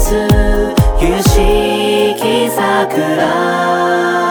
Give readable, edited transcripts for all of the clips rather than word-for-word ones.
す有識桜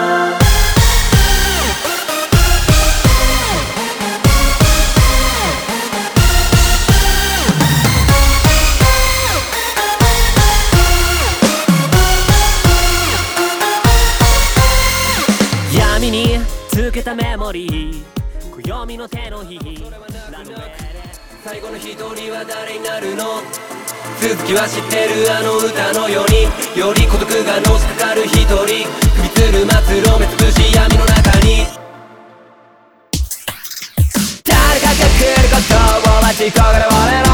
闇につけたメモリー暦の手のひ最後の一人は誰になるの続きは知ってるあの歌のようにより孤独がのしかかる一人首つる末路目つぶし闇の中に誰かが来ることを待ち焦がれ俺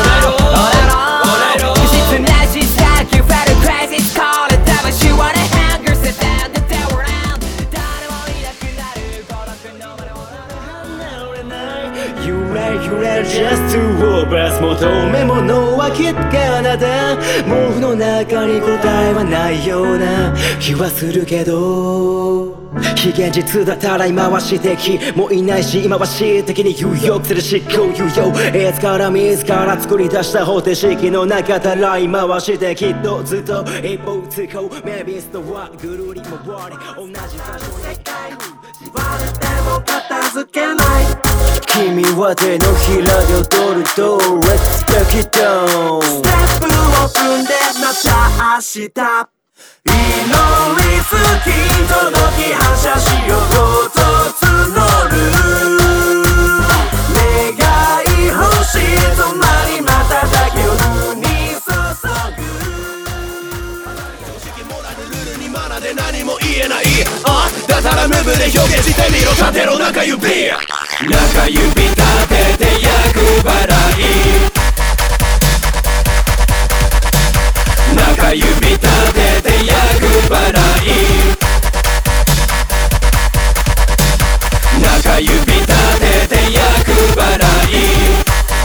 の質なしさ You felt crazy it's called it That was you wanna hunger sit down the tower down 誰もいなくなる孤独のまま離れない揺れる just to overs 求め物はきっかなだ毛布の中に答えはないような気はするけど非現実だったら今は詩的もういないし今は詩的に有用する思考有用いつから自ら作り出した方程式の中たら今は詩的とずっと一方通行 Maybe it's the what ぐるり回り同じ場所に縛られても片付けない君は手のひらで踊ると Let's take it down ステップを踏んでまた明日祈りつき届き反射しようと募る願い星止まりまただけ夜に注ぐ常識モラルルールに学んで何も言えないだからムーブで表現してみろ縦の中指中指立てて厄払い中指立てて厄払い中指立てて厄払い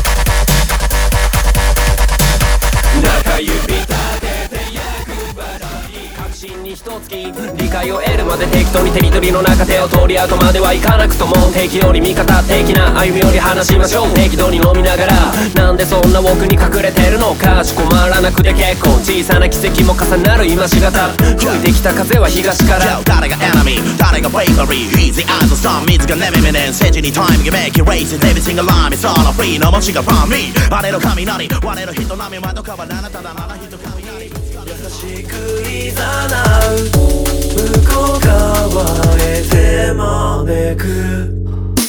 中指立てて厄払い確信に一月理解を得るまで適当にテリトリーの中手を通り合うとまではいかなくとも敵より味方的な歩みより話しましょう適度に飲みながらなんでそんな奥に隠れてるのかしこまらなくて結構小さな奇跡も重なる今しがた吹いてきた風は東から誰がエナミー誰がブレイバリー Easy as the sun 水がネメメネンセジにタイムがメイキーレイス Every single line is all free の文字が from me 羽の雷我の人並み窓かは七ただ七人雷優しくいざなう向こう側へ手招く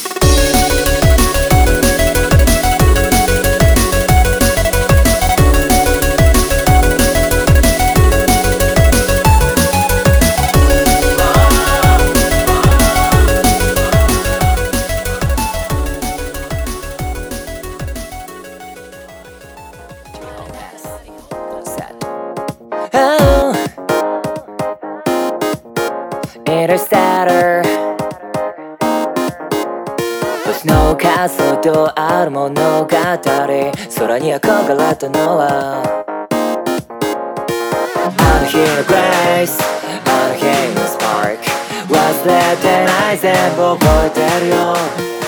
Interstellar 星の数とある物語空に憧れたのはあの日のグレイスあの日のスパーク忘れてない全部覚えてるよ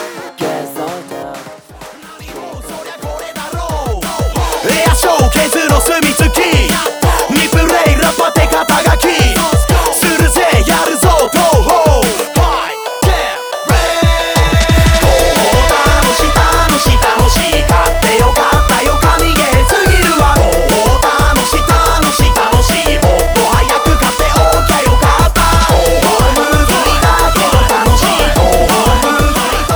エアショーケースの隅付きリプレイラッパって肩書きするぜやるぞ東方はい楽しい楽しい楽しい買ってよかったよ神ゲーすぎるわ楽しい楽しい楽しいもっと早く買っておきゃよかったむずいだけど楽しいむずいと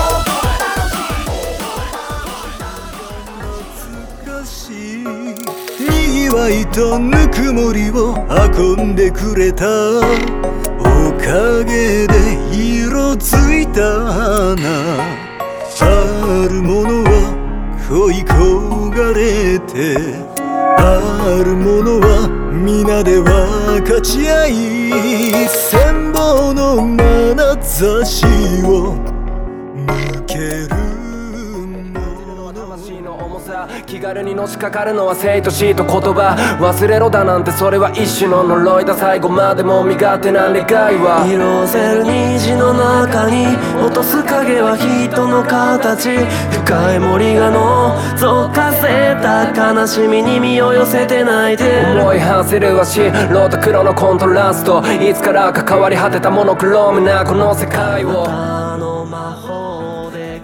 懐かしいにぎわいとぬくもりを運んでくれたおかげで色づいた花あるものは恋焦がれてあるものは皆で分かち合い千本の眼差しを向ける魂の重さ気軽にのしかかるのは生と死と言葉忘れろだなんてそれは一種の呪いだ最後までも身勝手な願いは色褪せる虹の中に落とす影は人の形深い森が覗かせた悲しみに身を寄せて泣いてる思い馳せるは白と黒のコントラストいつからか変わり果てたモノクロームなこの世界をあの魔法で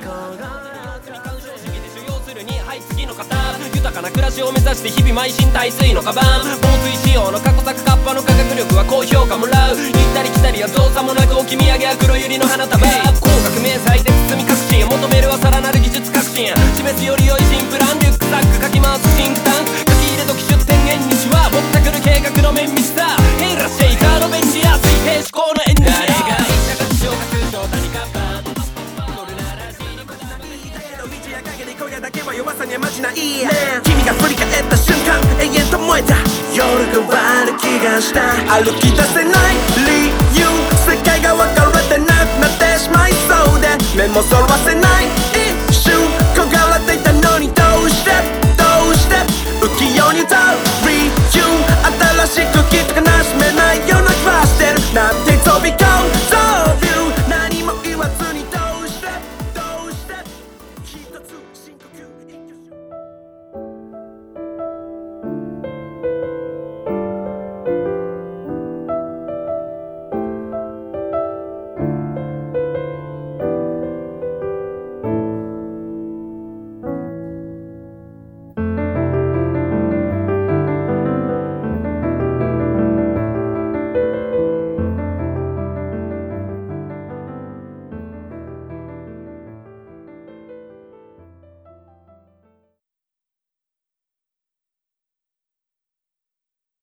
豊かな暮らしを目指して日々邁進耐水のカバン防水仕様の過去作カッパの科学力は高評価もらう行ったり来たりは造作もなく置き土産は黒百合の花束広角明細で包み隠し求めるはさらなる技術革新示すより良い新プランリュックサックかき回すシンクタンク書き入れ時出店縁日はぼったくる計画の綿密さヘイラシェイカーのベンチや水平思考のエンジニア誰が言ったか自称か通称何かバーンだけは弱さにはまじない、ね、君が振り返った瞬間永遠と燃えた夜が終わる気がした歩き出せない理由世界が分からてなくなってしまいそうで目もそらせない一瞬焦がれていたのにどうして浮世に歌う理由新しくきっと悲しめないような気はしてるなんて